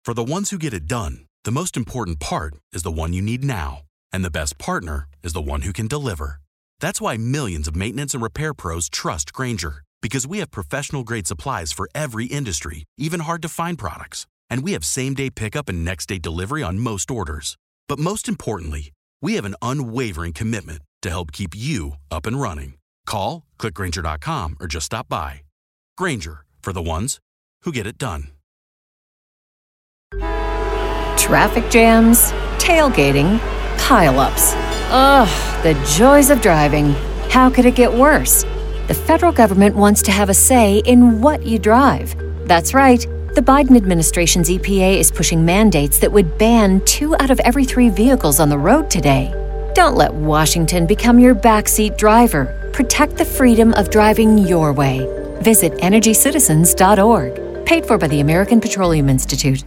For the ones who get it done, the most important part is the one you need now. And the best partner is the one who can deliver. That's why millions of maintenance and repair pros trust Grainger, because we have professional-grade supplies for every industry, even hard-to-find products. And we have same-day pickup and next-day delivery on most orders. But most importantly, we have an unwavering commitment to help keep you up and running. Call, click Grainger.com, or just stop by. Grainger, for the ones who get it done. Traffic jams, tailgating, pile-ups. Ugh, the joys of driving. How could it get worse? The federal government wants to have a say in what you drive. That's right. The Biden administration's EPA is pushing mandates that would ban 2 out of every 3 vehicles on the road today. Don't let Washington become your backseat driver. Protect the freedom of driving your way. Visit EnergyCitizens.org. Paid for by the American Petroleum Institute.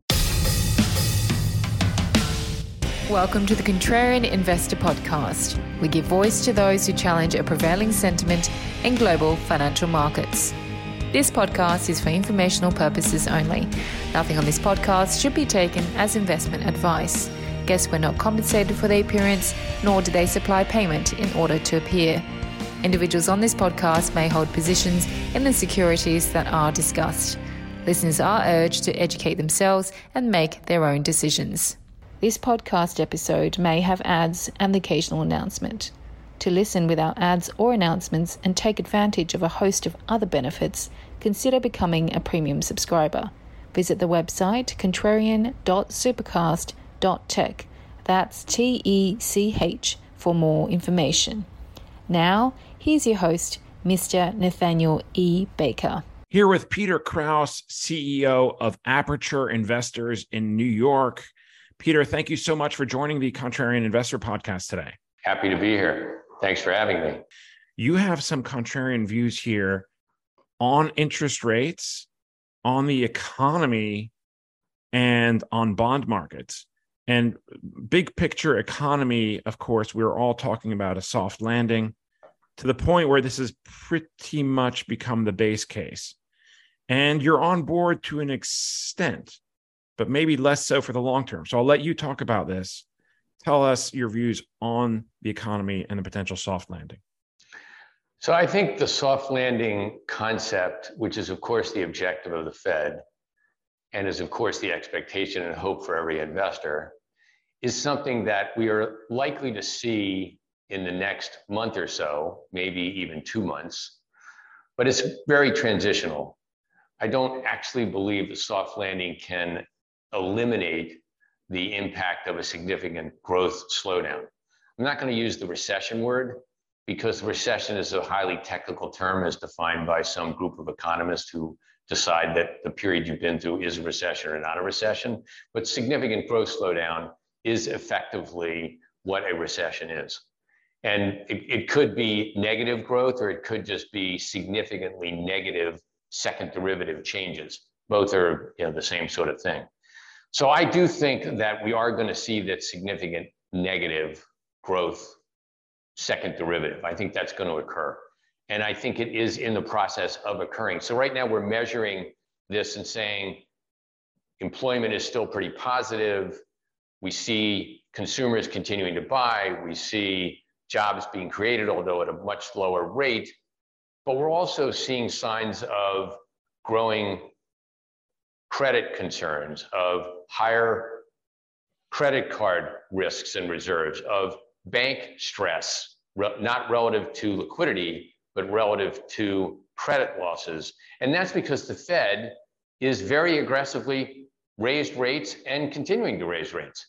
Welcome to the Contrarian Investor Podcast. We give voice to those who challenge a prevailing sentiment in global financial markets. This podcast is for informational purposes only. Nothing on this podcast should be taken as investment advice. Guests were not compensated for their appearance, nor do they supply payment in order to appear. Individuals on this podcast may hold positions in the securities that are discussed. Listeners are urged to educate themselves and make their own decisions. This podcast episode may have ads and the occasional announcement. To listen without ads or announcements and take advantage of a host of other benefits, consider becoming a premium subscriber. Visit the website contrarian.supercast.tech. That's TECH for more information. Now, here's your host, Mr. Nathaniel E. Baker. Here with Peter Krause, CEO of Aperture Investors in New York. Peter, thank you so much for joining the Contrarian Investor Podcast today. Happy to be here. Thanks for having me. You have some contrarian views here on interest rates, on the economy, and on bond markets. And big picture economy, of course, we're all talking about a soft landing to the point where this has pretty much become the base case. And you're on board to an extent, but maybe less so for the long term. So I'll let you talk about this. Tell us your views on the economy and the potential soft landing. So I think the soft landing concept, which is of course the objective of the Fed, and is of course the expectation and hope for every investor, is something that we are likely to see in the next month or so, maybe even 2 months, but it's very transitional. I don't actually believe the soft landing can eliminate the impact of a significant growth slowdown. I'm not going to use the recession word because recession is a highly technical term as defined by some group of economists who decide that the period you've been through is a recession or not a recession. But significant growth slowdown is effectively what a recession is. And it could be negative growth, or it could just be significantly negative second derivative changes. Both are, the same sort of thing. So I do think that we are going to see that significant negative growth second derivative. I think that's going to occur. And I think it is in the process of occurring. So right now we're measuring this and saying employment is still pretty positive. We see consumers continuing to buy. We see jobs being created, although at a much lower rate. But we're also seeing signs of growing credit concerns, of higher credit card risks and reserves, of bank stress, not relative to liquidity, but relative to credit losses. And that's because the Fed is very aggressively raised rates and continuing to raise rates.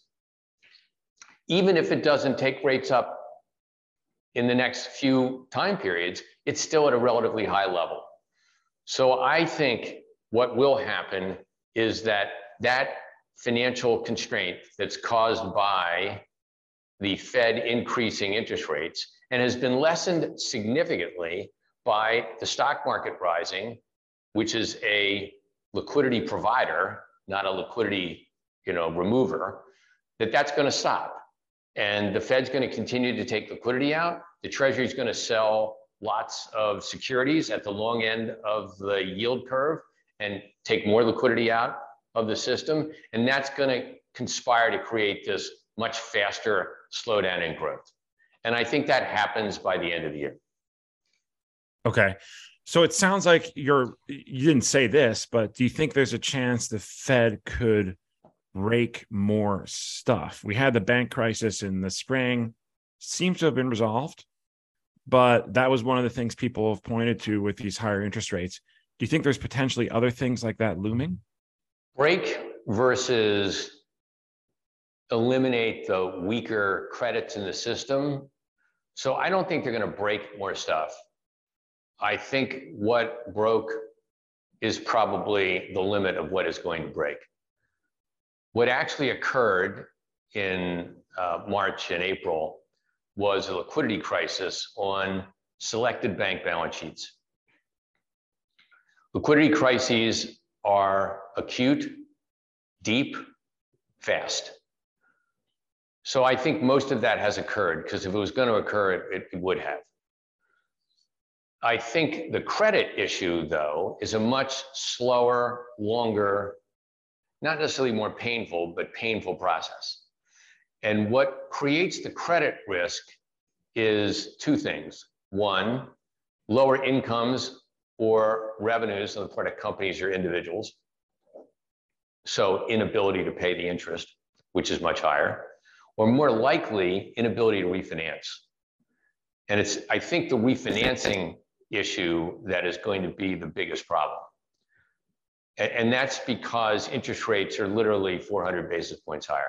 Even if it doesn't take rates up in the next few time periods, it's still at a relatively high level. So I think what will happen is that financial constraint that's caused by the Fed increasing interest rates and has been lessened significantly by the stock market rising, which is a liquidity provider, not a liquidity, remover, that's going to stop. And the Fed's going to continue to take liquidity out. The Treasury is going to sell lots of securities at the long end of the yield curve and take more liquidity out of the system, and that's going to conspire to create this much faster slowdown in growth. And I think that happens by the end of the year. Okay. So it sounds like you didn't say this, but do you think there's a chance the Fed could rake more stuff? We had the bank crisis in the spring, seems to have been resolved, but that was one of the things people have pointed to with these higher interest rates. Do you think there's potentially other things like that looming? Break versus eliminate the weaker credits in the system. So I don't think they're going to break more stuff. I think what broke is probably the limit of what is going to break. What actually occurred in March and April was a liquidity crisis on selected bank balance sheets. Liquidity crises are acute, deep, fast. So I think most of that has occurred, because if it was going to occur, it would have. I think the credit issue, though, is a much slower, longer, not necessarily more painful, but painful process. And what creates the credit risk is two things. One, lower incomes or revenues on the part of companies or individuals. So inability to pay the interest, which is much higher, or more likely, inability to refinance. And it's, I think, the refinancing issue that is going to be the biggest problem. And that's because interest rates are literally 400 basis points higher.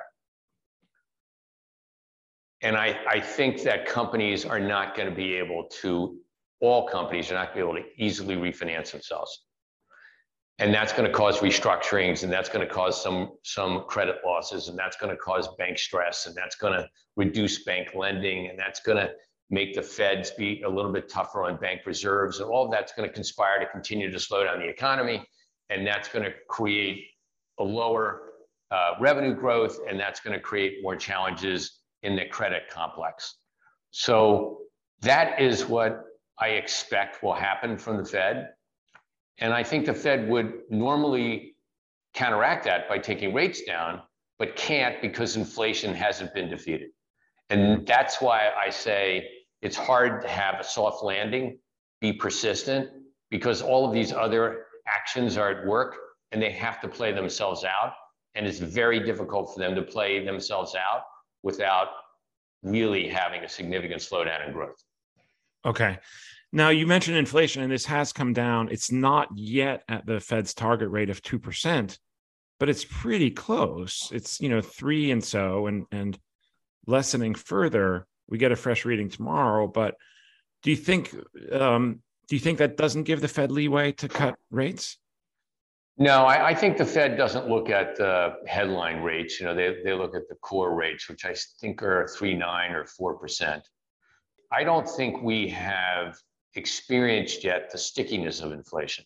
And I think that companies are not going to be able to, all companies are not going to be able to easily refinance themselves. And that's going to cause restructurings, and that's going to cause some credit losses, and that's going to cause bank stress, and that's going to reduce bank lending, and that's going to make the Feds be a little bit tougher on bank reserves. And all of that's going to conspire to continue to slow down the economy. And that's going to create a lower revenue growth, and that's going to create more challenges in the credit complex. So that is what I expect will happen from the Fed. And I think the Fed would normally counteract that by taking rates down, but can't, because inflation hasn't been defeated. And that's why I say it's hard to have a soft landing be persistent, because all of these other actions are at work and they have to play themselves out. And it's very difficult for them to play themselves out without really having a significant slowdown in growth. Okay. Now, you mentioned inflation, and this has come down. It's not yet at the Fed's target rate of 2%, but it's pretty close. It's, 3 and so, and lessening further. We get a fresh reading tomorrow, but do you think that doesn't give the Fed leeway to cut rates? No, I think the Fed doesn't look at the headline rates. They look at the core rates, which I think are 3.9 or 4%. I don't think we have experienced yet the stickiness of inflation.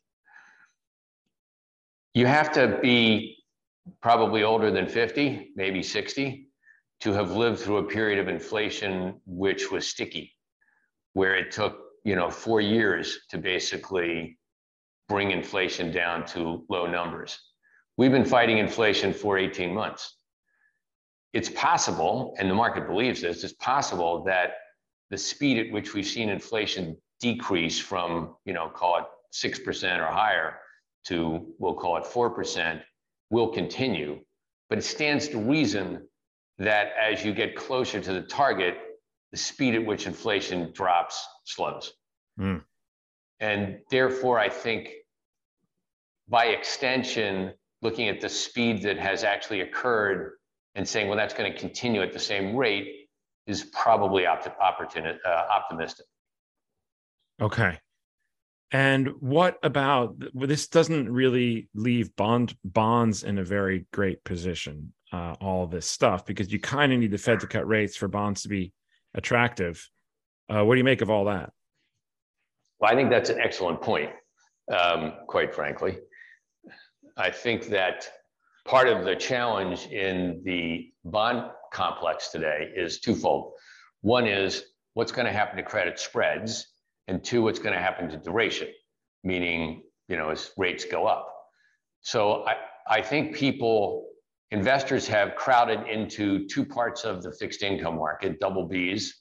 You have to be probably older than 50, maybe 60, to have lived through a period of inflation which was sticky, where it took 4 years to basically bring inflation down to low numbers. We've been fighting inflation for 18 months. It's possible, and the market believes this, it's possible that the speed at which we've seen inflation decrease from, call it 6% or higher to, we'll call it 4%, will continue. But it stands to reason that as you get closer to the target, the speed at which inflation drops slows. Mm. And therefore, I think by extension, looking at the speed that has actually occurred and saying, well, that's going to continue at the same rate is probably optimistic. Okay. And what about, this doesn't really leave bonds in a very great position, all this stuff, because you kind of need the Fed to cut rates for bonds to be attractive. What do you make of all that? Well, I think that's an excellent point, quite frankly. I think that part of the challenge in the bond complex today is twofold. One is what's going to happen to credit spreads, and two, what's going to happen to duration, meaning, as rates go up. So I think investors have crowded into two parts of the fixed income market, double Bs.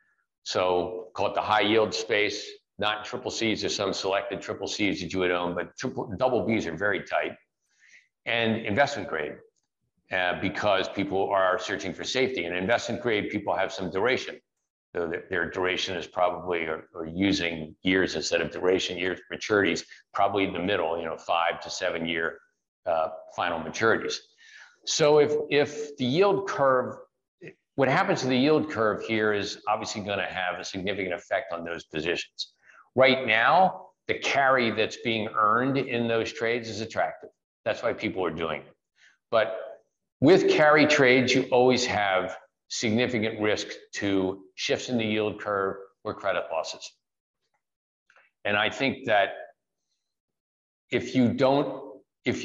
So call it the high yield space, not triple Cs. There's some selected triple Cs that you would own, but double Bs are very tight. And investment grade, because people are searching for safety. And investment grade, people have some duration. So their duration is probably, or using years instead of duration, years maturities, probably in the middle, 5 to 7 year final maturities. So if the yield curve, what happens to the yield curve here is obviously going to have a significant effect on those positions. Right now, the carry that's being earned in those trades is attractive. That's why people are doing it. But with carry trades, you always have significant risk to shifts in the yield curve or credit losses. And I think that if you don't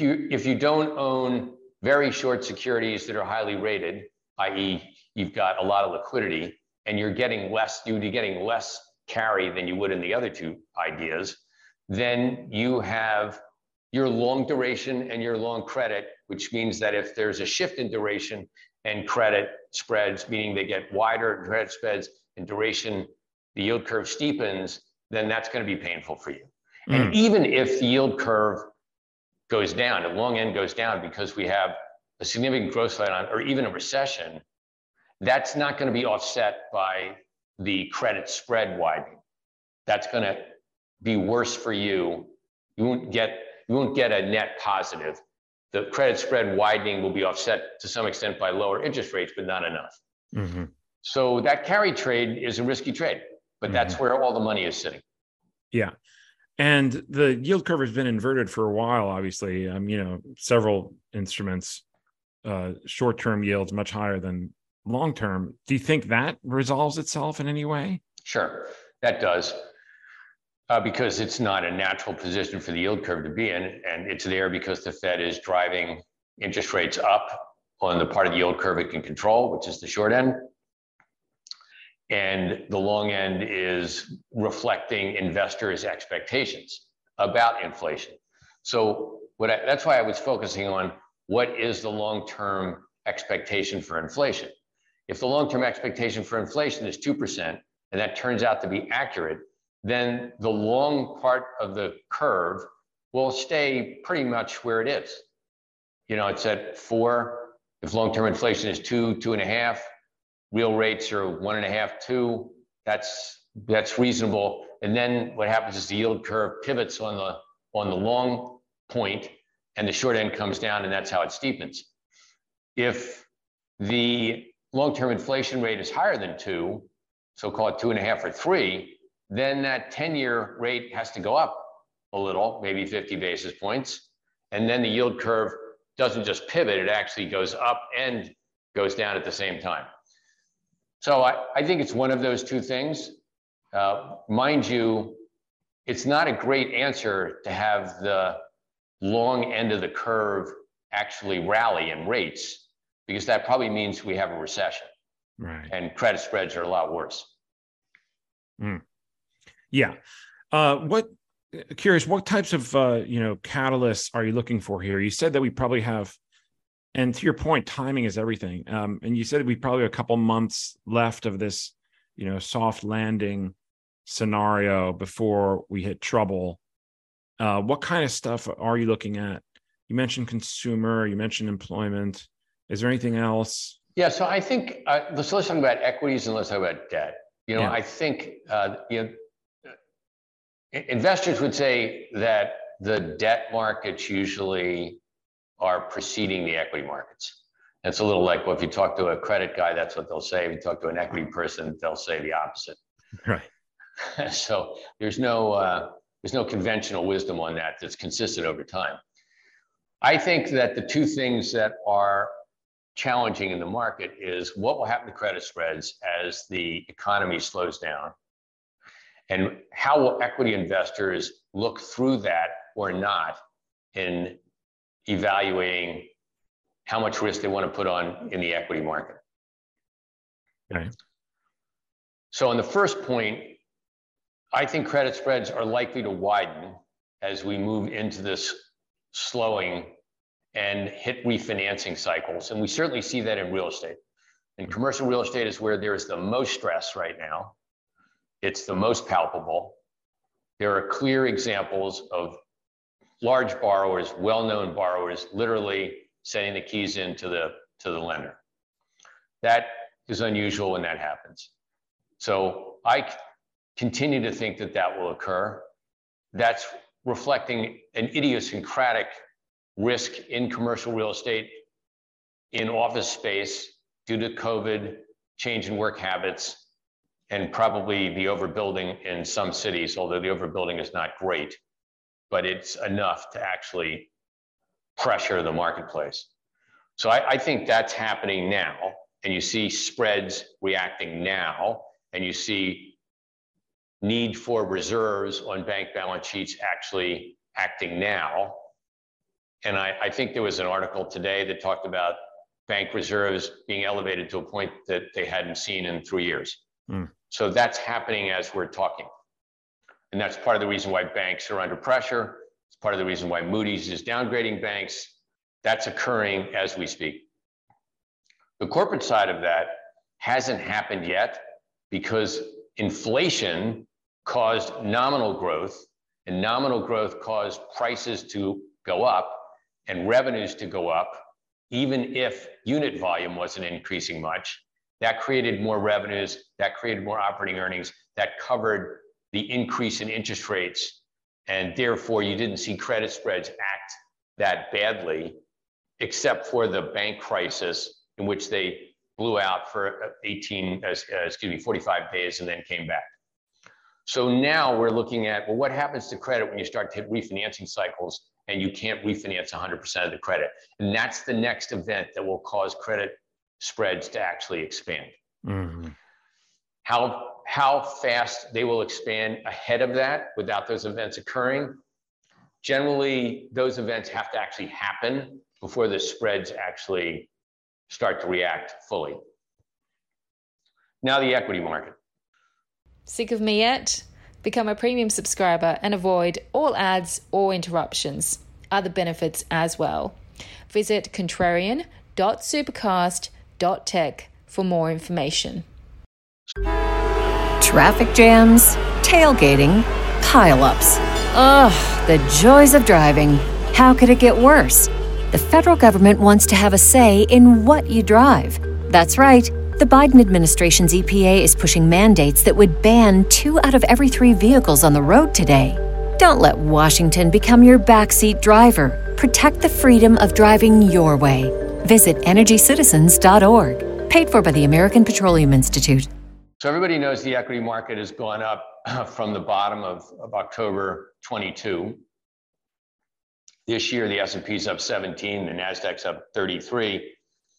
own very short securities that are highly rated, i.e., you've got a lot of liquidity and you'd be getting less carry than you would in the other two ideas, then you have your long duration and your long credit, which means that if there's a shift in duration and credit spreads, meaning they get wider credit spreads and duration, the yield curve steepens, then that's going to be painful for you. And even if the yield curve goes down, the long end goes down because we have a significant growth rate or even a recession, that's not going to be offset by the credit spread widening. That's going to be worse for you. You won't get a net positive. The credit spread widening will be offset to some extent by lower interest rates, but not enough. Mm-hmm. So that carry trade is a risky trade, but that's where all the money is sitting. Yeah. And the yield curve has been inverted for a while, obviously. Several instruments, short-term yields much higher than long-term. Do you think that resolves itself in any way? Sure, that does. Because it's not a natural position for the yield curve to be in, and it's there because the Fed is driving interest rates up on the part of the yield curve it can control, which is the short end. And the long end is reflecting investors' expectations about inflation. So that's why I was focusing on what is the long-term expectation for inflation. If the long-term expectation for inflation is 2%, and that turns out to be accurate, then the long part of the curve will stay pretty much where it is. It's at 4. If long-term inflation is 2, 2.5, real rates are 1.5, 2. That's reasonable. And then what happens is the yield curve pivots on the long point, and the short end comes down, and that's how it steepens. If the long-term inflation rate is higher than 2, so call it 2.5 or 3, then that 10-year rate has to go up a little, maybe 50 basis points. And then the yield curve doesn't just pivot, it actually goes up and goes down at the same time. So I think it's one of those two things. Mind you, it's not a great answer to have the long end of the curve actually rally in rates, because that probably means we have a recession. Right. And credit spreads are a lot worse. Yeah. Curious, what types of, catalysts are you looking for here? You said that we probably have, and to your point, timing is everything. And you said we probably have a couple months left of this, soft landing scenario before we hit trouble. What kind of stuff are you looking at? You mentioned consumer, you mentioned employment. Is there anything else? Yeah, so I think, let's talk about equities and let's talk about debt. I think, investors would say that the debt markets usually are preceding the equity markets. It's a little like, well, if you talk to a credit guy, that's what they'll say. If you talk to an equity person, they'll say the opposite. Right. So there's no conventional wisdom on that that's consistent over time. I think that the two things that are challenging in the market is what will happen to credit spreads as the economy slows down, and how will equity investors look through that or not in evaluating how much risk they want to put on in the equity market. Okay. So on the first point, I think credit spreads are likely to widen as we move into this slowing and hit refinancing cycles. And we certainly see that in real estate. And commercial real estate is where there is the most stress right now. It's the most palpable. There are clear examples of large borrowers, well-known borrowers, literally sending the keys in to the lender. That is unusual when that happens. So I continue to think that that will occur. That's reflecting an idiosyncratic risk in commercial real estate, in office space, due to COVID, change in work habits, and probably the overbuilding in some cities, although the overbuilding is not great, but it's enough to actually pressure the marketplace. So I think that's happening now, and you see spreads reacting now, and you see need for reserves on bank balance sheets actually acting now. And I think there was an article today that talked about bank reserves being elevated to a point that they hadn't seen in 3 years. So that's happening as we're talking. And that's part of the reason why banks are under pressure. It's part of the reason why Moody's is downgrading banks. That's occurring as we speak. The corporate side of that hasn't happened yet because inflation caused nominal growth, and nominal growth caused prices to go up and revenues to go up, even if unit volume wasn't increasing much. That created more revenues, that created more operating earnings, that covered the increase in interest rates, and therefore you didn't see credit spreads act that badly, except for the bank crisis in which they blew out for 45 days and then came back. So now we're looking at, well, what happens to credit when you start to hit refinancing cycles and you can't refinance 100% of the credit? And that's the next event that will cause credit spreads to actually expand. Mm-hmm. How fast they will expand ahead of that without those events occurring? Generally, those events have to actually happen before the spreads actually start to react fully. Now the equity market. Sick of me yet? Become a premium subscriber and avoid all ads or interruptions. Other benefits as well. Visit contrarian.supercast.tech for more information. Traffic jams, tailgating, pileups. Ugh, the joys of driving. How could it get worse? The federal government wants to have a say in what you drive. That's right. The Biden administration's EPA is pushing mandates that would ban 2 out of every 3 vehicles on the road today. Don't let Washington become your backseat driver. Protect the freedom of driving your way. Visit EnergyCitizens.org. Paid for by the American Petroleum Institute. So everybody knows the equity market has gone up from the bottom of October 22. This year, the S&P's up 17, the NASDAQ's up 33.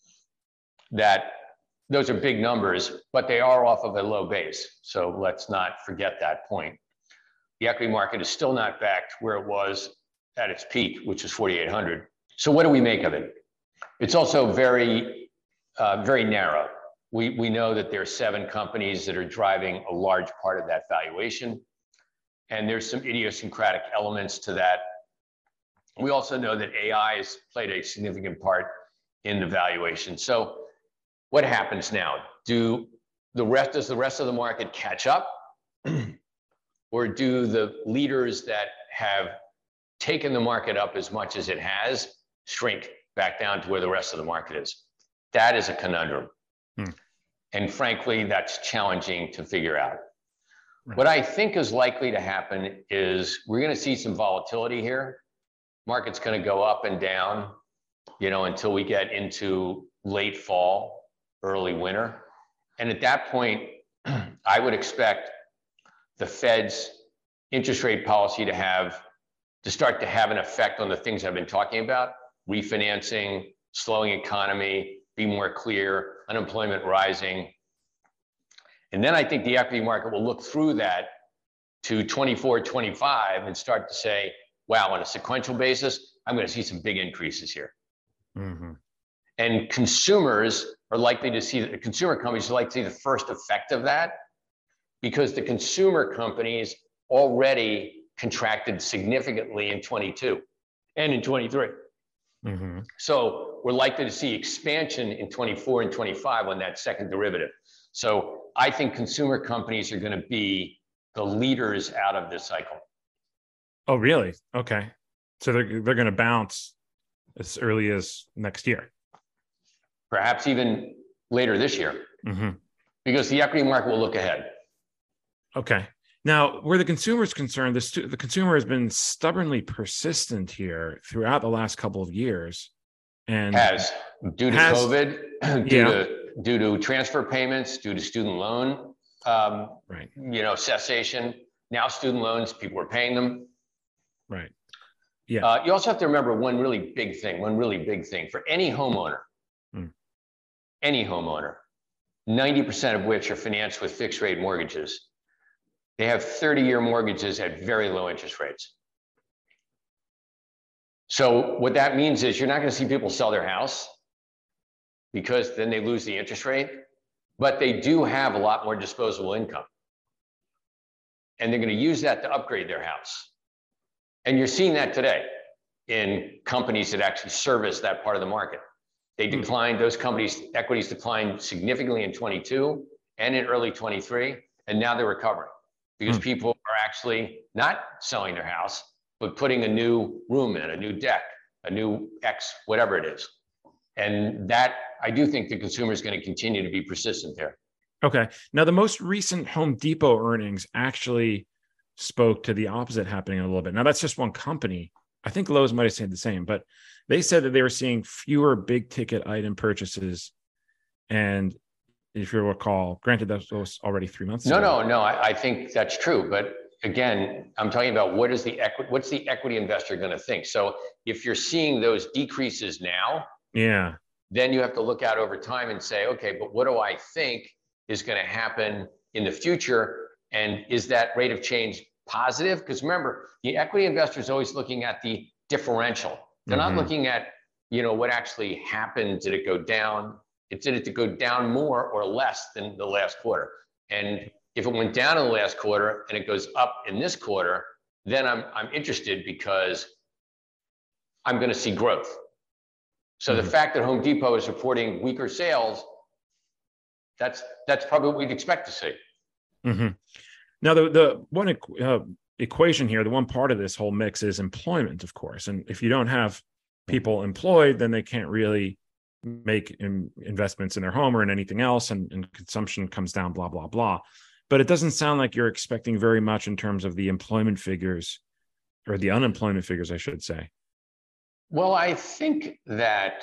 Those are big numbers, but they are off of a low base. So let's not forget that point. The equity market is still not back to where it was at its peak, which was 4,800. So what do we make of it? It's also very, very narrow. We know that there are 7 companies that are driving a large part of that valuation. And there's some idiosyncratic elements to that. We also know that AI has played a significant part in the valuation. So what happens now? Does the rest of the market catch up? Or do the leaders that have taken the market up as much as it has shrink back down to where the rest of the market is? That is a conundrum. And frankly, that's challenging to figure out. Right. What I think is likely to happen is we're going to see some volatility here. Market's going to go up and down, until we get into late fall, early winter. And at that point, I would expect the Fed's interest rate policy to start to have an effect on the things I've been talking about: refinancing, slowing economy, be more clear, unemployment rising. And then I think the equity market will look through that to 24, 25 and start to say, wow, on a sequential basis, I'm going to see some big increases here. Mm-hmm. And consumers are likely to see, the consumer companies are likely to see the first effect of that, because the consumer companies already contracted significantly in 22 and in 23. Mm-hmm. So we're likely to see expansion in 24 and 25 on that second derivative. So I think consumer companies are going to be the leaders out of this cycle. Oh, really? Okay. So they're going to bounce as early as next year. Perhaps even later this year, because the equity market will look ahead. Okay. Now, where the consumer is concerned, the consumer has been stubbornly persistent here throughout the last couple of years, and due to COVID, due to transfer payments, due to student loan, cessation. Now, student loans, people are paying them. Right. Yeah. You also have to remember one really big thing for any homeowner. Any homeowner, 90% of which are financed with fixed rate mortgages. They have 30-year mortgages at very low interest rates. So what that means is you're not going to see people sell their house because then they lose the interest rate, but they do have a lot more disposable income. And they're going to use that to upgrade their house. And you're seeing that today in companies that actually service that part of the market. They declined, those companies' equities declined significantly in 22 and in early 23, and now they're recovering because people are actually not selling their house, but putting a new room in, a new deck, a new X, whatever it is. And that, I do think the consumer is going to continue to be persistent there. Okay. Now, the most recent Home Depot earnings actually spoke to the opposite happening a little bit. Now, that's just one company. I think Lowe's might have said the same, but they said that they were seeing fewer big ticket item purchases. And if you recall, granted, that was already 3 months ago. No, I think that's true. But again, I'm talking about what's the equity investor going to think? So if you're seeing those decreases now, then you have to look out over time and say, okay, but what do I think is going to happen in the future? And is that rate of change positive? Because remember, the equity investor is always looking at the differential. They're not looking at, what actually happened. Did it go down? Did it go down more or less than the last quarter? And if it went down in the last quarter and it goes up in this quarter, then I'm interested because I'm going to see growth. So the fact that Home Depot is reporting weaker sales, that's probably what we'd expect to see. Now, the one equation here, the one part of this whole mix is employment, of course. And if you don't have people employed, then they can't really make investments in their home or in anything else, and consumption comes down, blah, blah, blah. But it doesn't sound like you're expecting very much in terms of the employment figures, or the unemployment figures, I should say. Well, I think that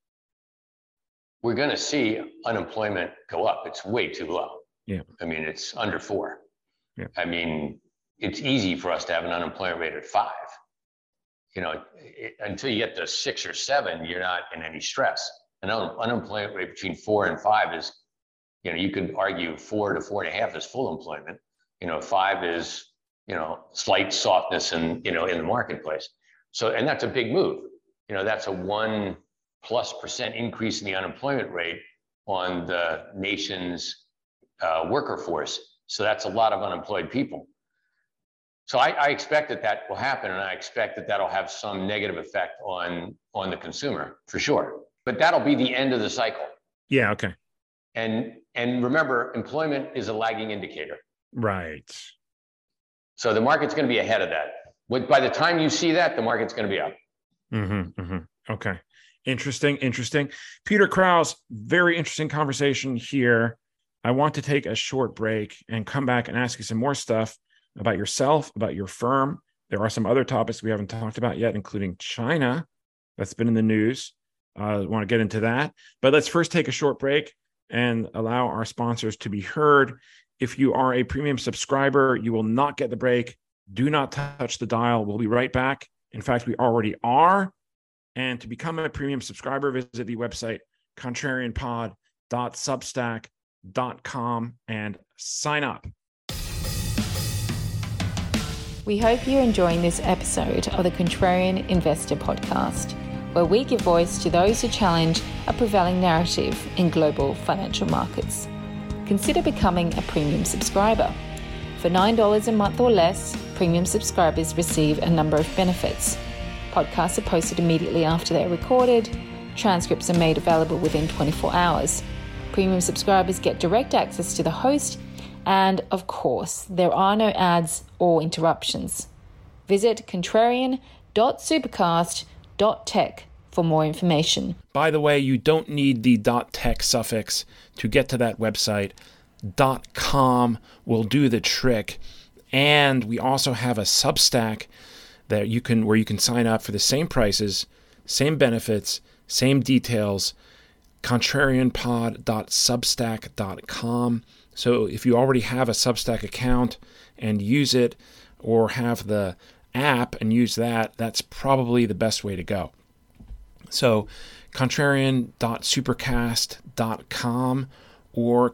we're going to see unemployment go up. It's way too low. Yeah. I mean, it's under 4. Yeah. I mean, it's easy for us to have an unemployment rate at 5. Until you get to 6 or 7, you're not in any stress. An unemployment rate between 4 and 5 is, you could argue 4 to 4.5 is full employment. 5 is, slight softness in the marketplace. So, and that's a big move. That's a 1+% increase in the unemployment rate on the nation's worker force. So that's a lot of unemployed people. So I expect that will happen, and I expect that that'll have some negative effect on the consumer for sure. But that'll be the end of the cycle. Yeah. Okay. And remember, employment is a lagging indicator. Right. So the market's going to be ahead of that. By the time you see that, the market's going to be up. Okay. Interesting. Peter Krause, very interesting conversation here. I want to take a short break and come back and ask you some more stuff about yourself, about your firm. There are some other topics we haven't talked about yet, including China. That's been in the news. I want to get into that. But let's first take a short break and allow our sponsors to be heard. If you are a premium subscriber, you will not get the break. Do not touch the dial. We'll be right back. In fact, we already are. And to become a premium subscriber, visit the website contrarianpod.substack.com and sign up. We hope you're enjoying this episode of the Contrarian Investor Podcast, where we give voice to those who challenge a prevailing narrative in global financial markets. Consider becoming a premium subscriber. For $9 a month or less, premium subscribers receive a number of benefits. Podcasts are posted immediately after they're recorded. Transcripts are made available within 24 hours. Premium subscribers get direct access to the host, and of course, there are no ads or interruptions. Visit contrarian.supercast.tech for more information. By the way, you don't need the .tech suffix to get to that website. .com will do the trick. And we also have a Substack where you can sign up for the same prices, same benefits, same details, contrarianpod.substack.com. So if you already have a Substack account and use it, or have the app and use that, that's probably the best way to go. So contrarian.supercast.com or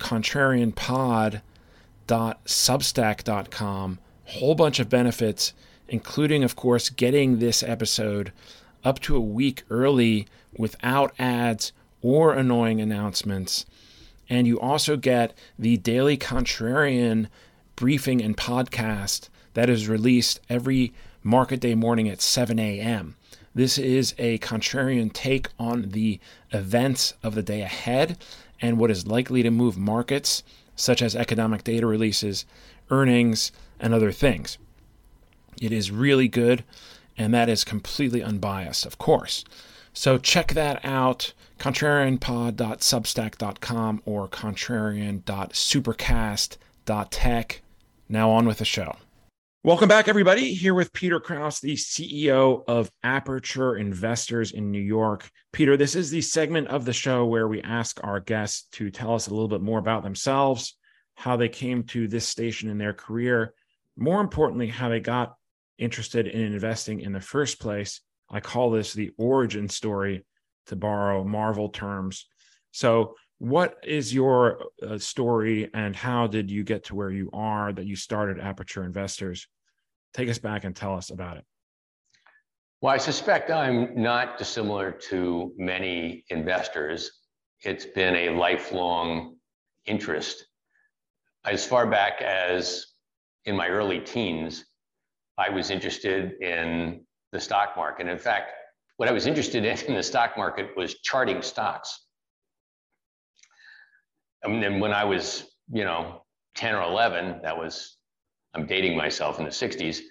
contrarianpod.substack.com. Whole bunch of benefits, including, of course, getting this episode up to a week early without ads or annoying announcements. And you also get the Daily Contrarian briefing and podcast that is released every market day morning at 7 a.m. This is a contrarian take on the events of the day ahead and what is likely to move markets, such as economic data releases, earnings, and other things. It is really good, and that is completely unbiased, of course. So check that out, contrarianpod.substack.com or contrarian.supercast.tech. Now on with the show. Welcome back, everybody. Here with Peter Krause, the CEO of Aperture Investors in New York. Peter, this is the segment of the show where we ask our guests to tell us a little bit more about themselves, how they came to this station in their career, more importantly, how they got interested in investing in the first place. I call this the origin story, to borrow Marvel terms. So what is your story, and how did you get to where you are, that you started Aperture Investors? Take us back and tell us about it. Well, I suspect I'm not dissimilar to many investors. It's been a lifelong interest. As far back as in my early teens, I was interested in the stock market. In fact, what I was interested in the stock market was charting stocks. And then when I was, 10 or 11, I'm dating myself, in the 60s,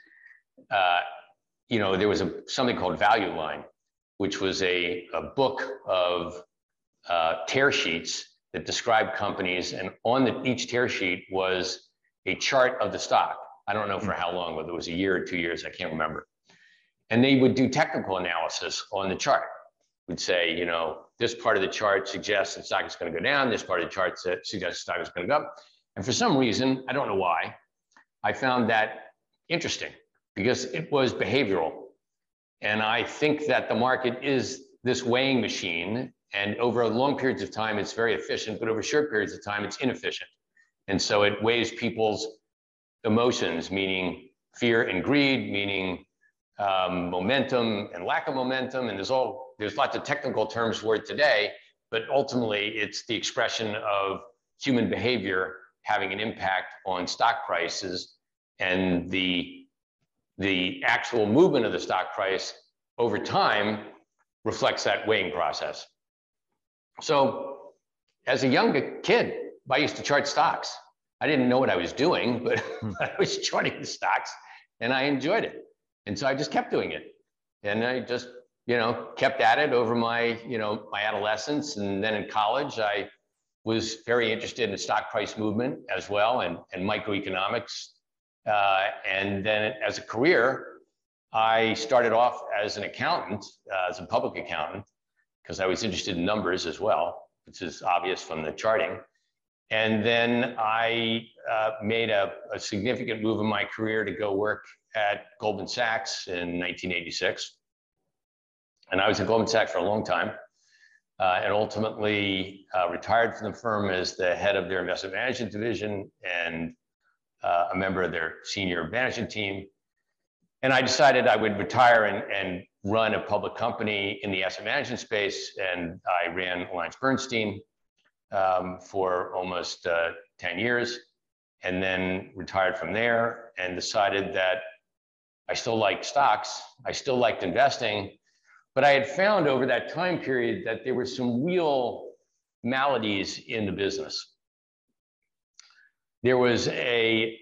there was something called Value Line, which was a book of tear sheets that described companies, and on each tear sheet was a chart of the stock. I don't know for how long, whether it was a year or 2 years, I can't remember. And they would do technical analysis on the chart. Would say, this part of the chart suggests the stock is going to go down. This part of the chart suggests the stock is going to go up. And for some reason, I don't know why, I found that interesting because it was behavioral. And I think that the market is this weighing machine. And over long periods of time, it's very efficient, but over short periods of time, it's inefficient. And so it weighs people's emotions, meaning fear and greed, meaning momentum and lack of momentum. And there's lots of technical terms for it today, but ultimately it's the expression of human behavior having an impact on stock prices, and the actual movement of the stock price over time reflects that weighing process. So as a young kid, I used to chart stocks. I didn't know what I was doing, but I was charting the stocks and I enjoyed it. And so I just kept doing it. And I just, kept at it over my, my adolescence. And then in college, I was very interested in the stock price movement as well, and microeconomics. And then as a career, I started off as an accountant, as a public accountant, because I was interested in numbers as well, which is obvious from the charting. And then I made a significant move in my career to go work at Goldman Sachs in 1986. And I was at Goldman Sachs for a long time, and ultimately retired from the firm as the head of their investment management division and a member of their senior management team. And I decided I would retire and run a public company in the asset management space. And I ran AllianceBernstein for almost 10 years, and then retired from there and decided that I still liked stocks. I still liked investing. But I had found over that time period that there were some real maladies in the business. There was a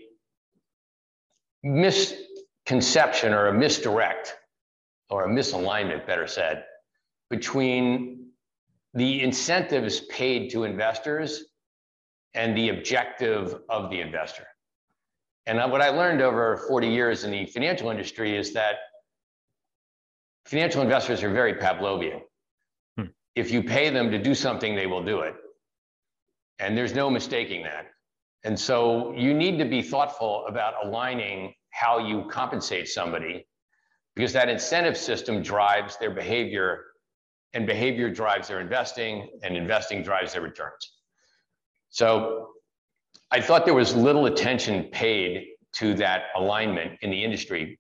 misconception or a misdirect or a misalignment, better said, between the incentives paid to investors and the objective of the investor. And what I learned over 40 years in the financial industry is that financial investors are very Pavlovian. If you pay them to do something, they will do it. And there's no mistaking that. And so you need to be thoughtful about aligning how you compensate somebody, because that incentive system drives their behavior, and behavior drives their investing, and investing drives their returns. So I thought there was little attention paid to that alignment in the industry,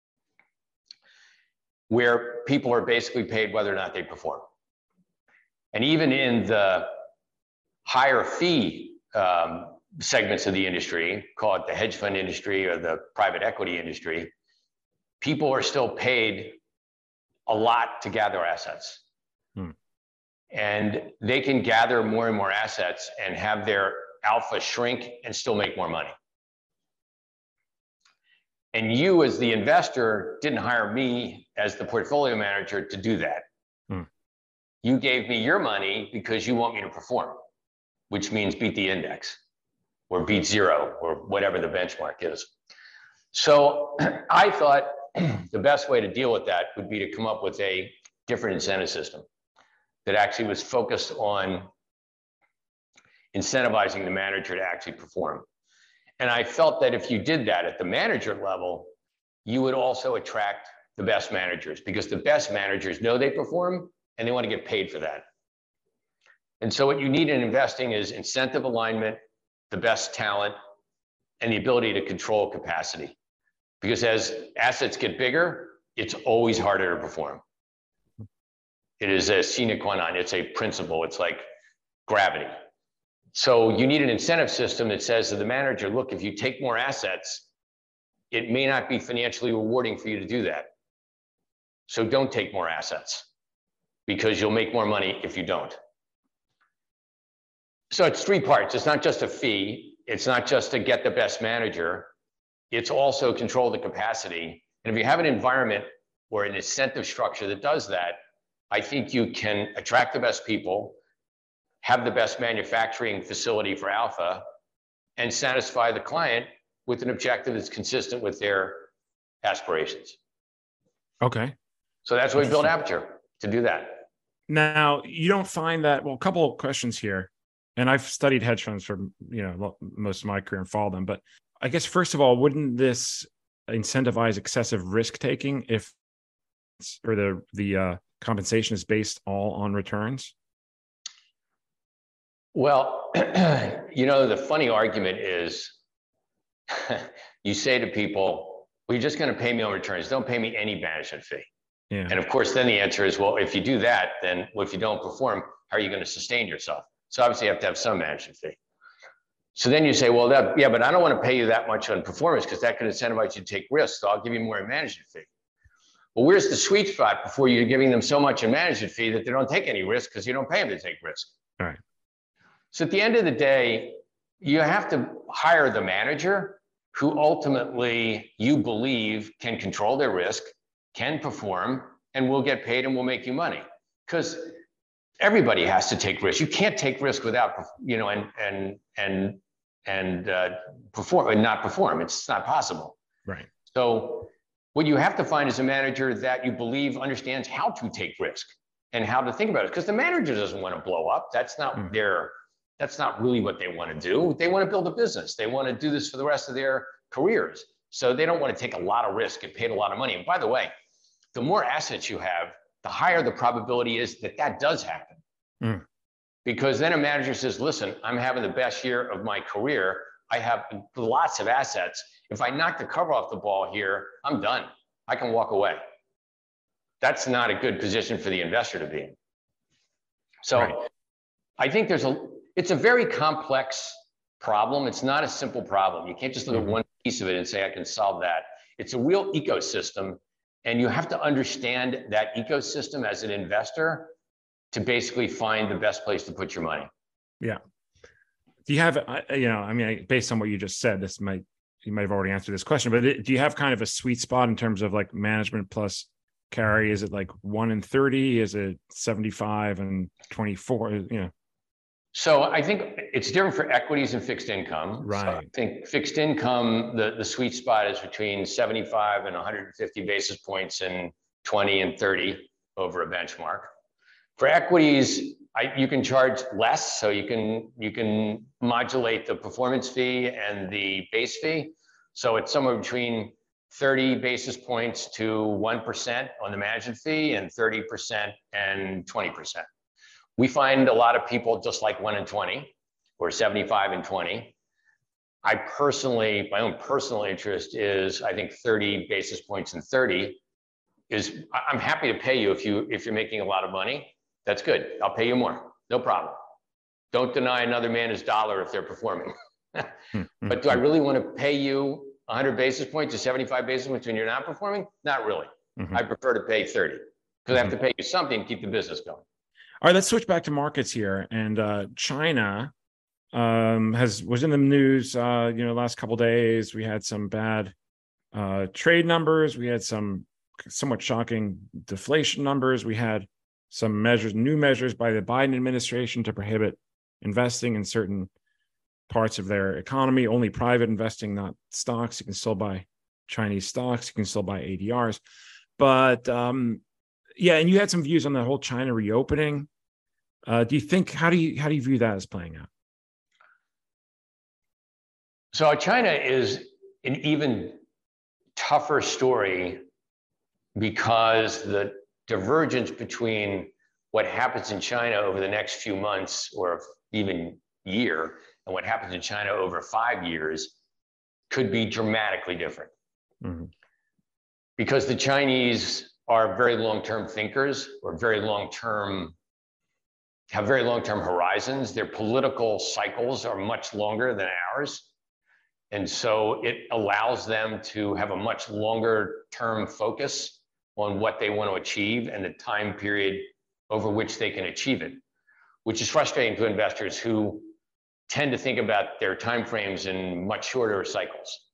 where people are basically paid whether or not they perform. And even in the higher fee segments of the industry, call it the hedge fund industry or the private equity industry, people are still paid a lot to gather assets. And they can gather more and more assets and have their alpha shrink and still make more money. And you, as the investor, didn't hire me as the portfolio manager to do that. You gave me your money because you want me to perform, which means beat the index or beat zero or whatever the benchmark is. So I thought the best way to deal with that would be to come up with a different incentive system that actually was focused on incentivizing the manager to actually perform. And I felt that if you did that at the manager level, you would also attract the best managers, because the best managers know they perform and they want to get paid for that. And so what you need in investing is incentive alignment, the best talent, and the ability to control capacity. Because as assets get bigger, it's always harder to perform. It is a sine qua non, it's a principle, it's like gravity. So you need an incentive system that says to the manager, look, if you take more assets, it may not be financially rewarding for you to do that. So don't take more assets, because you'll make more money if you don't. So it's three parts. It's not just a fee. It's not just to get the best manager. It's also control the capacity. And if you have an environment or an incentive structure that does that, I think you can attract the best people, have the best manufacturing facility for alpha, and satisfy the client with an objective that's consistent with their aspirations. Okay. So that's why we built Aperture, to do that. Now, you don't find that, well, a couple of questions here, and I've studied hedge funds for, most of my career and followed them. But I guess, first of all, wouldn't this incentivize excessive risk taking if, or the compensation is based all on returns? Well, the funny argument is you say to people, well, you're just going to pay me on returns. Don't pay me any management fee. Yeah. And of course, then the answer is, well, if you do that, then if you don't perform, how are you going to sustain yourself? So obviously you have to have some management fee. So then you say, well, but I don't want to pay you that much on performance because that could incentivize you to take risks. So I'll give you more in management fee. Well, where's the sweet spot before you're giving them so much in management fee that they don't take any risk because you don't pay them to take risk? All right. So at the end of the day, you have to hire the manager who ultimately you believe can control their risk, can perform, and will get paid and will make you money. Because everybody has to take risk. You can't take risk without, perform and not perform. It's not possible. Right. So what you have to find is a manager that you believe understands how to take risk and how to think about it. Because the manager doesn't want to blow up. That's not that's not really what they want to do. They want to build a business. They want to do this for the rest of their careers. So they don't want to take a lot of risk, get paid a lot of money. And by the way, the more assets you have, the higher the probability is that that does happen. Because then a manager says, listen, I'm having the best year of my career. I have lots of assets. If I knock the cover off the ball here, I'm done. I can walk away. That's not a good position for the investor to be in. So right. I think it's a very complex problem. It's not a simple problem. You can't just look at one piece of it and say, I can solve that. It's a real ecosystem, and you have to understand that ecosystem as an investor to basically find the best place to put your money. Yeah. Do you have, based on what you just said, you might have already answered this question, but do you have kind of a sweet spot in terms of like management plus carry? Is it like 1 in 30? Is it 75 and 24? So I think it's different for equities and fixed income. Right. So I think fixed income, the sweet spot is between 75 and 150 basis points and 20 and 30 over a benchmark. For equities, you can charge less, so you can modulate the performance fee and the base fee. So it's somewhere between 30 basis points to 1% on the management fee and 30% and 20%. We find a lot of people just like 1 in 20 or 75 and 20. My own personal interest is, I think 30 basis points and 30 is, I'm happy to pay you if you're making a lot of money. That's good. I'll pay you more. No problem. Don't deny another man his dollar if they're performing. But do I really want to pay you 100 basis points or 75 basis points when you're not performing? Not really. I prefer to pay 30 because I have to pay you something to keep the business going. All right, let's switch back to markets here. And China was in the news, last couple of days. We had some bad trade numbers. We had some somewhat shocking deflation numbers. We had some new measures by the Biden administration to prohibit investing in certain parts of their economy, only private investing, not stocks. You can still buy Chinese stocks. You can still buy ADRs. But and you had some views on the whole China reopening. How do you view that as playing out? So China is an even tougher story because the divergence between what happens in China over the next few months or even year and what happens in China over 5 years could be dramatically different. Because the Chinese are very long-term thinkers or have very long-term horizons. Their political cycles are much longer than ours. And so it allows them to have a much longer term focus on what they want to achieve and the time period over which they can achieve it, which is frustrating to investors who tend to think about their timeframes in much shorter cycles.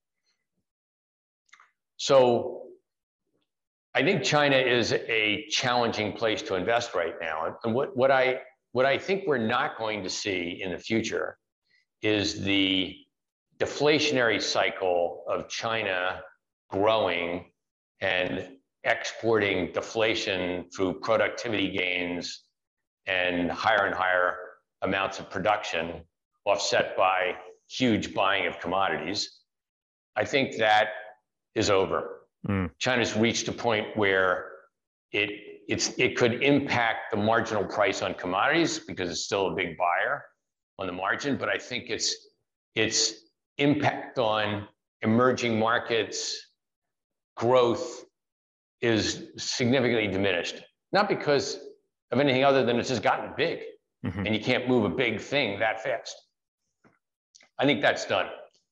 So I think China is a challenging place to invest right now. And what I think we're not going to see in the future is the deflationary cycle of China growing and exporting deflation through productivity gains and higher amounts of production offset by huge buying of commodities. I think that is over. China's reached a point where it could impact the marginal price on commodities because it's still a big buyer on the margin, but I think its impact on emerging markets growth is significantly diminished, not because of anything other than it's just gotten big and you can't move a big thing that fast. I think that's done.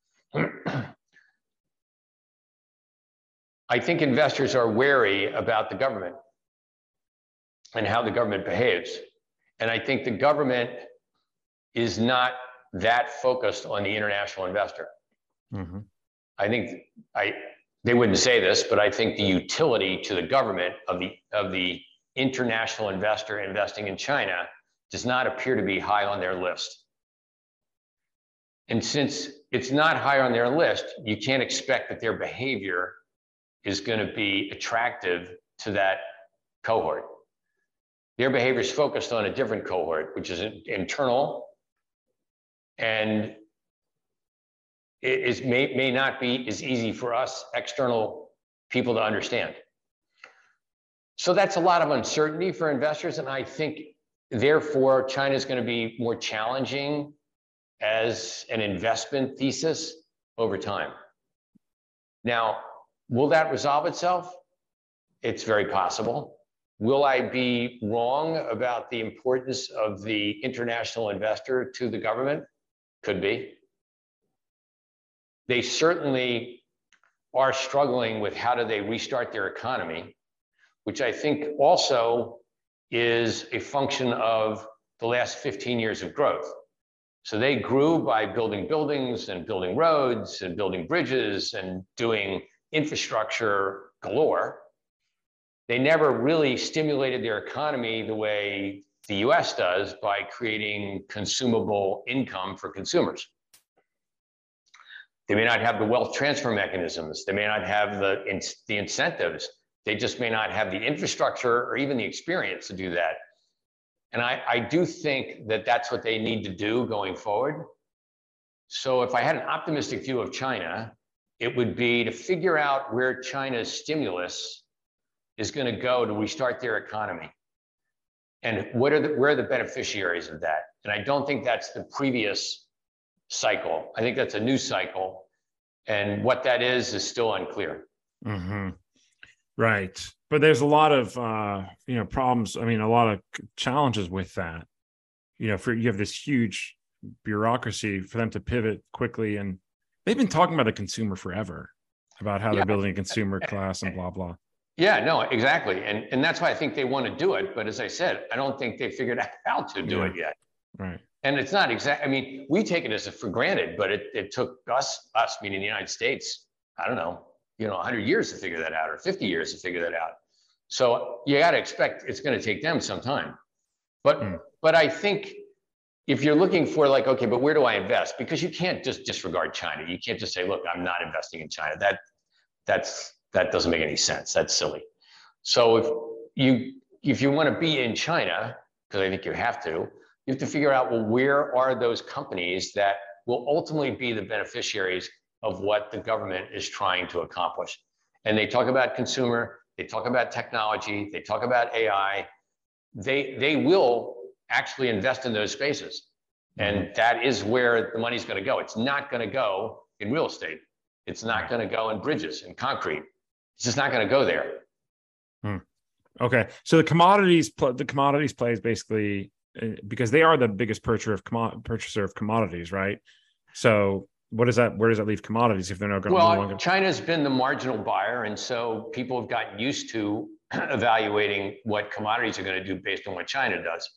I think investors are wary about the government and how the government behaves. And I think the government is not that focused on the international investor. I think they wouldn't say this, but I think the utility to the government of the international investor investing in China does not appear to be high on their list. And since it's not high on their list, you can't expect that their behavior is going to be attractive to that cohort. Their behavior is focused on a different cohort, which is internal, and it may not be as easy for us external people to understand. So that's a lot of uncertainty for investors, and I think therefore China is going to be more challenging as an investment thesis over time. Now, will that resolve itself? It's very possible. Will I be wrong about the importance of the international investor to the government? Could be. They certainly are struggling with how do they restart their economy, which I think also is a function of the last 15 years of growth. So they grew by building buildings and building roads and building bridges and doing infrastructure galore. They never really stimulated their economy the way the US does by creating consumable income for consumers. They may not have the wealth transfer mechanisms. They may not have the incentives. They just may not have the infrastructure or even the experience to do that. And I do think that that's what they need to do going forward. So if I had an optimistic view of China, it would be to figure out where China's stimulus is going to go to restart their economy. And where are the beneficiaries of that? And I don't think that's the previous cycle. I think that's a new cycle. And what that is still unclear. Mm-hmm. Right. But there's a lot of, problems. I mean, a lot of challenges with that. You have this huge bureaucracy for them to pivot quickly. And they've been talking about the consumer forever, about how they're building a consumer class and blah, blah. Yeah, no, exactly. And that's why I think they want to do it. But as I said, I don't think they figured out how to do it yet. Right. And it's not exact. I mean, we take it as for granted, but it took us meaning the United States, I don't know, 100 years to figure that out or 50 years to figure that out. So you got to expect it's going to take them some time. But I think if you're looking for like, okay, but where do I invest? Because you can't just disregard China. You can't just say, look, I'm not investing in China. That doesn't make any sense. That's silly. So if you want to be in China, because I think you have to figure out, well, where are those companies that will ultimately be the beneficiaries of what the government is trying to accomplish? And they talk about consumer, they talk about technology, they talk about AI. They will actually invest in those spaces. And that is where the money's going to go. It's not going to go in real estate. It's not going to go in bridges and concrete. It's just not going to go there. Okay. So the commodities play is basically, because they are the biggest purchaser of commodities, right? So where does that leave commodities if they're not going? Well, China's been the marginal buyer, and so people have gotten used to evaluating what commodities are going to do based on what China does.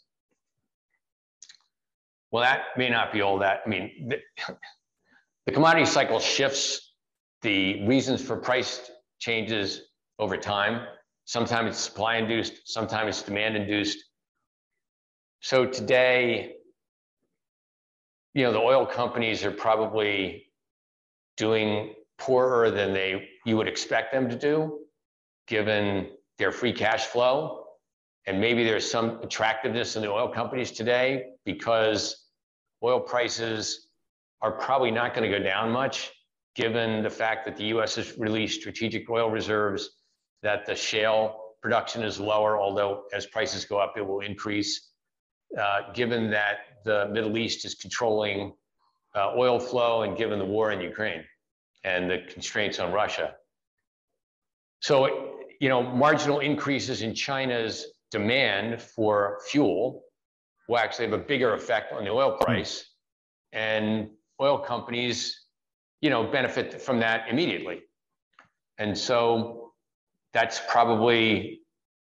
Well, that may not be all that. I mean, the commodity cycle shifts the reasons for price changes over time. Sometimes it's supply induced, sometimes it's demand induced. So today, the oil companies are probably doing poorer than you would expect them to do, given their free cash flow. And maybe there's some attractiveness in the oil companies today because oil prices are probably not going to go down much, given the fact that the US has released strategic oil reserves, that the shale production is lower, although as prices go up, it will increase. Given that the Middle East is controlling oil flow and given the war in Ukraine and the constraints on Russia. So, marginal increases in China's demand for fuel will actually have a bigger effect on the oil price, and oil companies, benefit from that immediately. And so that's probably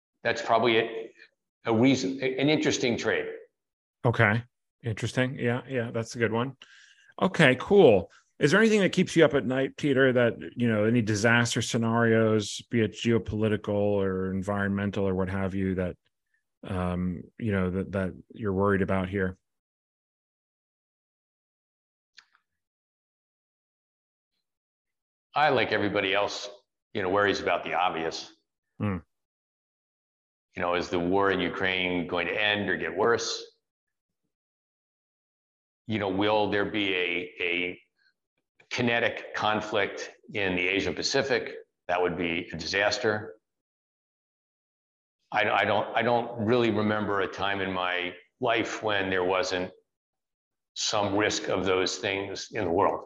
a reason, an interesting trade. Okay. Interesting. Yeah, that's a good one. Okay, cool. Is there anything that keeps you up at night, Peter, that, any disaster scenarios, be it geopolitical or environmental or what have you, that, that you're worried about here? I, like everybody else, worries about the obvious. Is the war in Ukraine going to end or get worse? Will there be a kinetic conflict in the Asia Pacific? That would be a disaster. I don't really remember a time in my life when there wasn't some risk of those things in the world.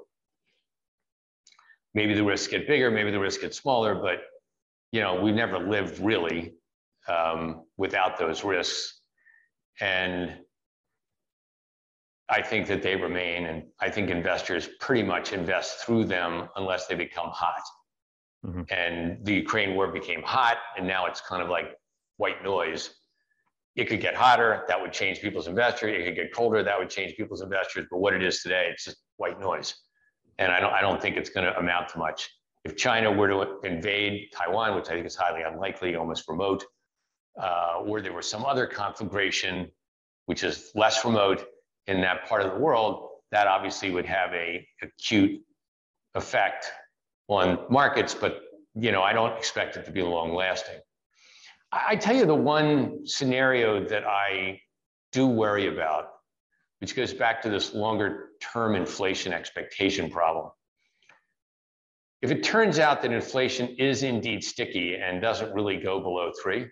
Maybe the risks get bigger, maybe the risks get smaller, but we've never lived really without those risks. And I think that they remain, and I think investors pretty much invest through them unless they become hot. and the Ukraine war became hot, and now it's kind of like white noise. It could get hotter, that would change people's investors. It could get colder, that would change people's investors. But what it is today, it's just white noise. And I don't think it's going to amount to much. If China were to invade Taiwan, which I think is highly unlikely, almost remote, or there was some other conflagration, which is less remote in that part of the world, that obviously would have a acute effect on markets. But I don't expect it to be long lasting. I tell you the one scenario that I do worry about, which goes back to this longer term inflation expectation problem. If it turns out that inflation is indeed sticky and doesn't really go below 3,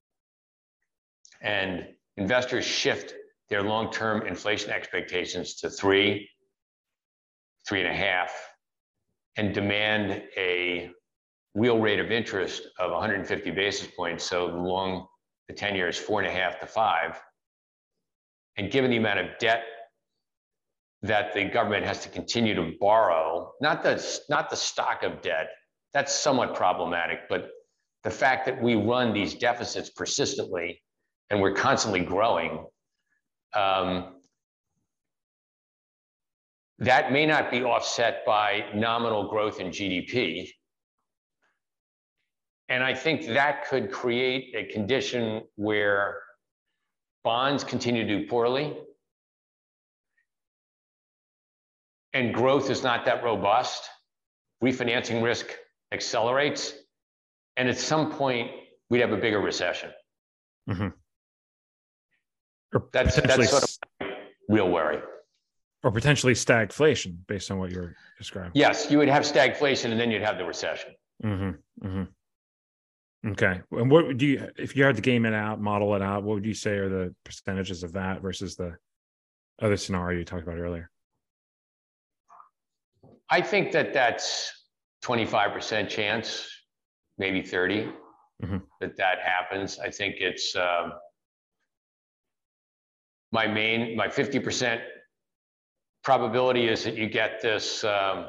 and investors shift their long-term inflation expectations to 3, 3.5, and demand a real rate of interest of 150 basis points, so the 10-year is 4.5 to 5, and given the amount of debt that the government has to continue to borrow, not the stock of debt, that's somewhat problematic, but the fact that we run these deficits persistently and we're constantly growing, that may not be offset by nominal growth in GDP. And I think that could create a condition where bonds continue to do poorly and growth is not that robust, refinancing risk accelerates, and at some point we'd have a bigger recession. That's sort of my real worry. Or potentially stagflation, based on what you're describing. Yes, you would have stagflation, and then you'd have the recession. Okay. And what would you, if you had to game it out, model it out, what would you say are the percentages of that versus the other scenario you talked about earlier? I think that's 25% chance, maybe 30, that happens. I think it's my 50% probability is that you get this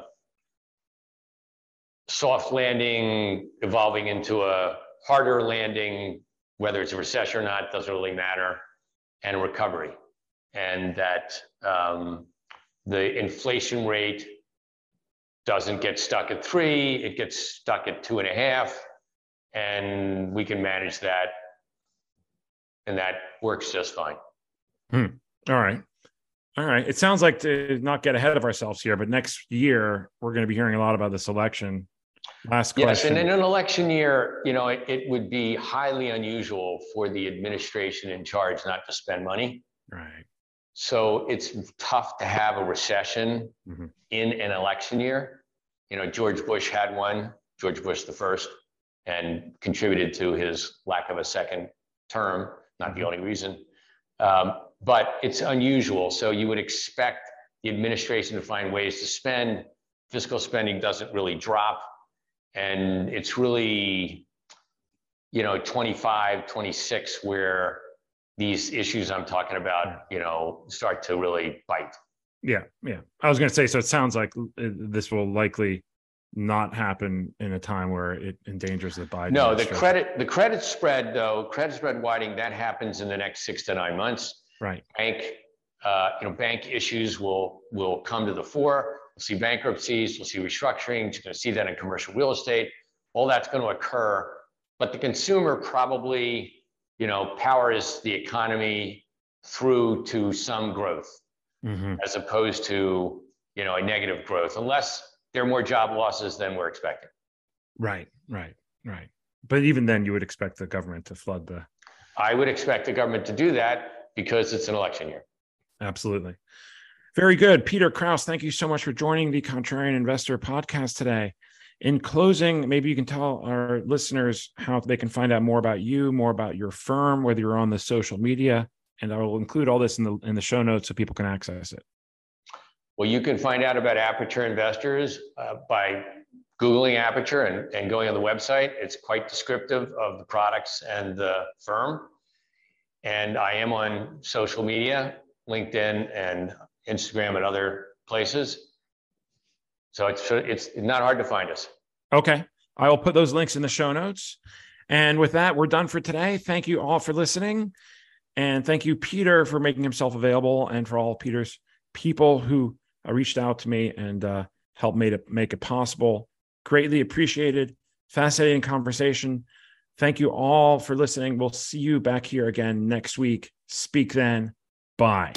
soft landing evolving into a harder landing, whether it's a recession or not, doesn't really matter, and a recovery. And that the inflation rate doesn't get stuck at 3, it gets stuck at 2.5, and we can manage that, and that works just fine. All right. It sounds like, to not get ahead of ourselves here, but next year we're going to be hearing a lot about this election. Last question. Yes, and in an election year, it would be highly unusual for the administration in charge not to spend money. Right. So it's tough to have a recession in an election year. George Bush had one, George Bush the first, and contributed to his lack of a second term, not the only reason. But it's unusual. So you would expect the administration to find ways to spend. Fiscal spending doesn't really drop. And it's really, 25, 26, where these issues I'm talking about, start to really bite. Yeah. I was going to say, so it sounds like this will likely not happen in a time where it endangers the Biden. No, the credit spread widening, that happens in the next 6 to 9 months. Right. Bank issues will come to the fore. We'll see bankruptcies, we'll see restructuring. You're going to see that in commercial real estate. All that's going to occur, but the consumer probably, powers the economy through to some growth, as opposed to, a negative growth, unless there are more job losses than we're expecting. Right. But even then, you would expect the government to flood the. I would expect the government to do that because it's an election year. Absolutely. Very good. Peter Krause, thank you so much for joining the Contrarian Investor podcast today. In closing, maybe you can tell our listeners how they can find out more about you, more about your firm, whether you're on the social media, and I will include all this in the show notes so people can access it. Well, you can find out about Aperture Investors by Googling Aperture and going on the website. It's quite descriptive of the products and the firm. And I am on social media, LinkedIn and Instagram and other places. So it's not hard to find us. Okay. I will put those links in the show notes. And with that, we're done for today. Thank you all for listening. And thank you, Peter, for making himself available, and for all Peter's people who reached out to me and helped make it possible. Greatly appreciated. Fascinating conversation. Thank you all for listening. We'll see you back here again next week. Speak then. Bye.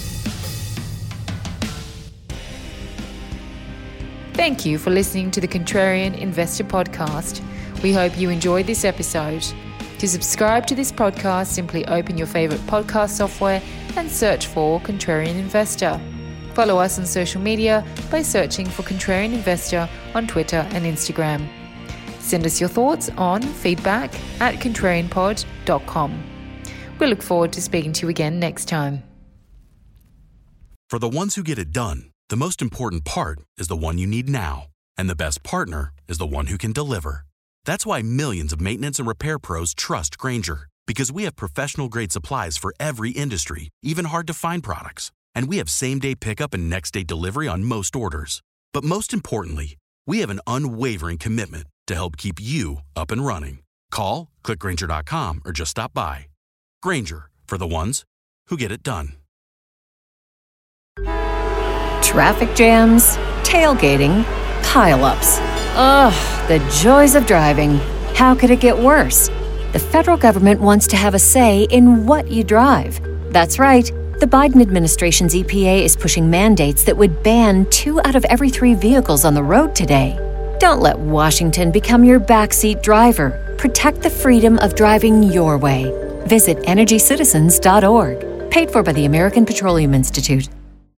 Thank you for listening to the Contrarian Investor Podcast. We hope you enjoyed this episode. To subscribe to this podcast, simply open your favorite podcast software and search for Contrarian Investor. Follow us on social media by searching for Contrarian Investor on Twitter and Instagram. Send us your thoughts on feedback@contrarianpod.com. We look forward to speaking to you again next time. For the ones who get it done, the most important part is the one you need now. And the best partner is the one who can deliver. That's why millions of maintenance and repair pros trust Grainger, because we have professional-grade supplies for every industry, even hard-to-find products. And we have same-day pickup and next-day delivery on most orders. But most importantly, we have an unwavering commitment to help keep you up and running. Call, click Grainger.com, or just stop by. Grainger, for the ones who get it done. Traffic jams, tailgating, pile-ups. Ugh, the joys of driving. How could it get worse? The federal government wants to have a say in what you drive. That's right. The Biden administration's EPA is pushing mandates that would ban 2 out of every 3 vehicles on the road today. Don't let Washington become your backseat driver. Protect the freedom of driving your way. Visit EnergyCitizens.org. Paid for by the American Petroleum Institute.